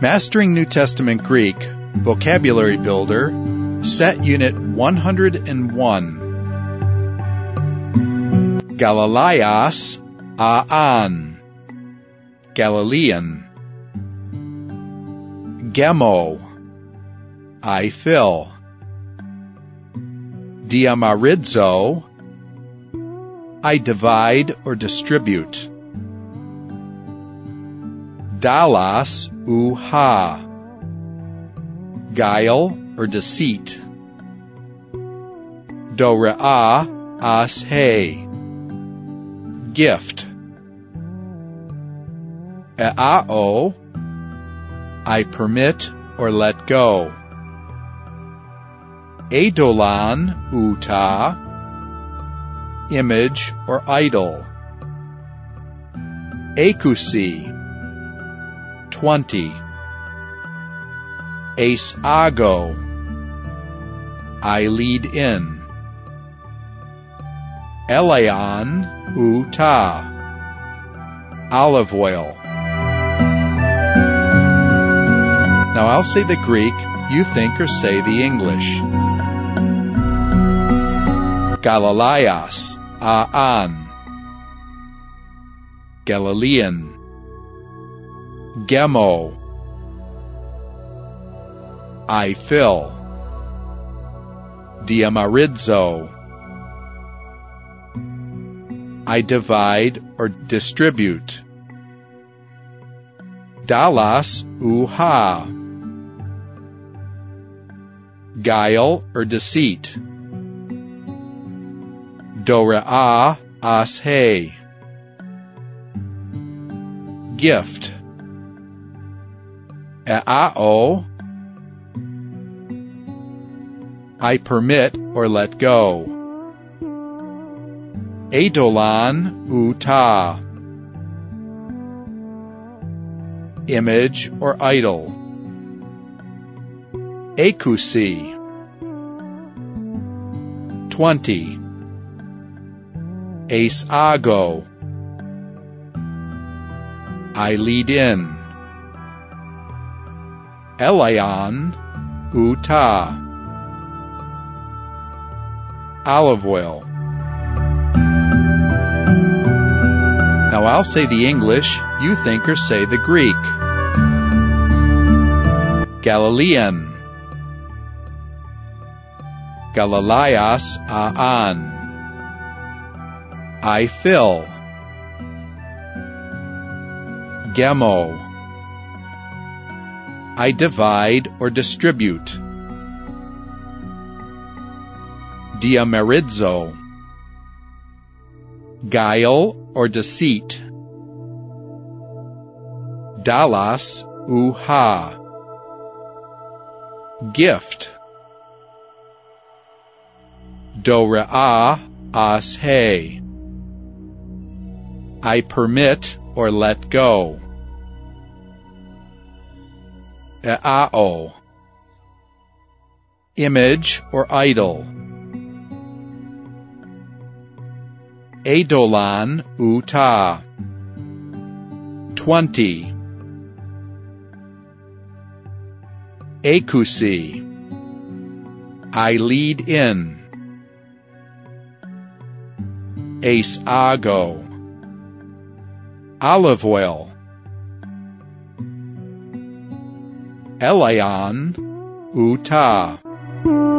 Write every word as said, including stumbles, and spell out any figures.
Mastering New Testament Greek, Vocabulary Builder, Set Unit one hundred one. Galileas, Aan, Galilean. Gemo, I fill. Diamaridzo, I divide or distribute. Dalas, uha, guile or deceit. Dore'a, as he, gift. E'ao, I permit or let go. Edolan, uta, image or idol. Ekusi, twenty. Asago, I lead in. Eleon, uta, olive oil. Now I'll say the Greek, you think or say the English. Galileas, Aan, Galilean. Gemo, I fill. Diamaridzo, I divide or distribute. Dalas, uha, guile or deceit. Dore'a, as he, gift. E'ao, I permit or let go. Edolan, uta, image or idol. Ekusi, twenty. Asago, I lead in. Eleon, uta, olive oil. Now I'll say the English, you think or say the Greek. Galilean, Galileas, Aan, I fill. Gemo, I divide or distribute. Diamaridzo, guile or deceit. Dalas, uha, gift. Dore'a, as he, I permit or let go. E'ao, image or idol. Edolan, uta, twenty. Ekusi, I lead in. Asago, olive oil. Eleon, uta.